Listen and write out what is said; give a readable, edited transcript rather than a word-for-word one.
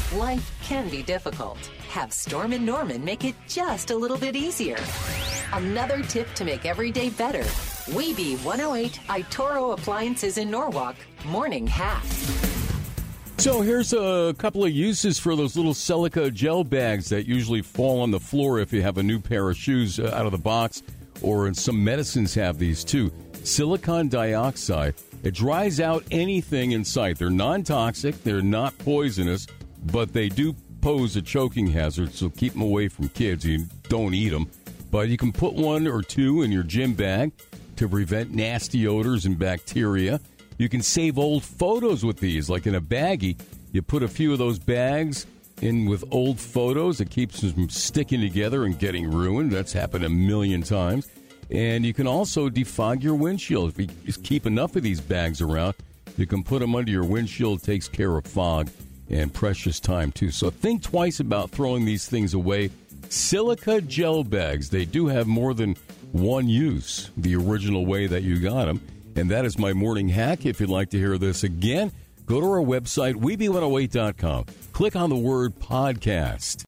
Life can be difficult. Have Storm and Norman make it just a little bit easier. Another tip to make every day better. Weeby 108 Itoro Appliances in Norwalk. Morning hack. So here's a couple of uses for those little silica gel bags that usually fall on the floor if you have a new pair of shoes out of the box, or some medicines have these too. Silicon dioxide. It dries out anything in sight. They're non-toxic, they're not poisonous, but they do pose a choking hazard, so keep them away from kids. You don't eat them. But you can put one or two in your gym bag to prevent nasty odors and bacteria. You can save old photos with these, like in a baggie. You put a few of those bags in with old photos. It keeps them from sticking together and getting ruined. That's happened a million times. And you can also defog your windshield. If you just keep enough of these bags around, you can put them under your windshield. It takes care of fog and precious time, too. So think twice about throwing these things away. Silica gel bags. They do have more than one use, the original way that you got them. And that is my morning hack. If you'd like to hear this again, go to our website, weeby108.com. Click on the word podcast.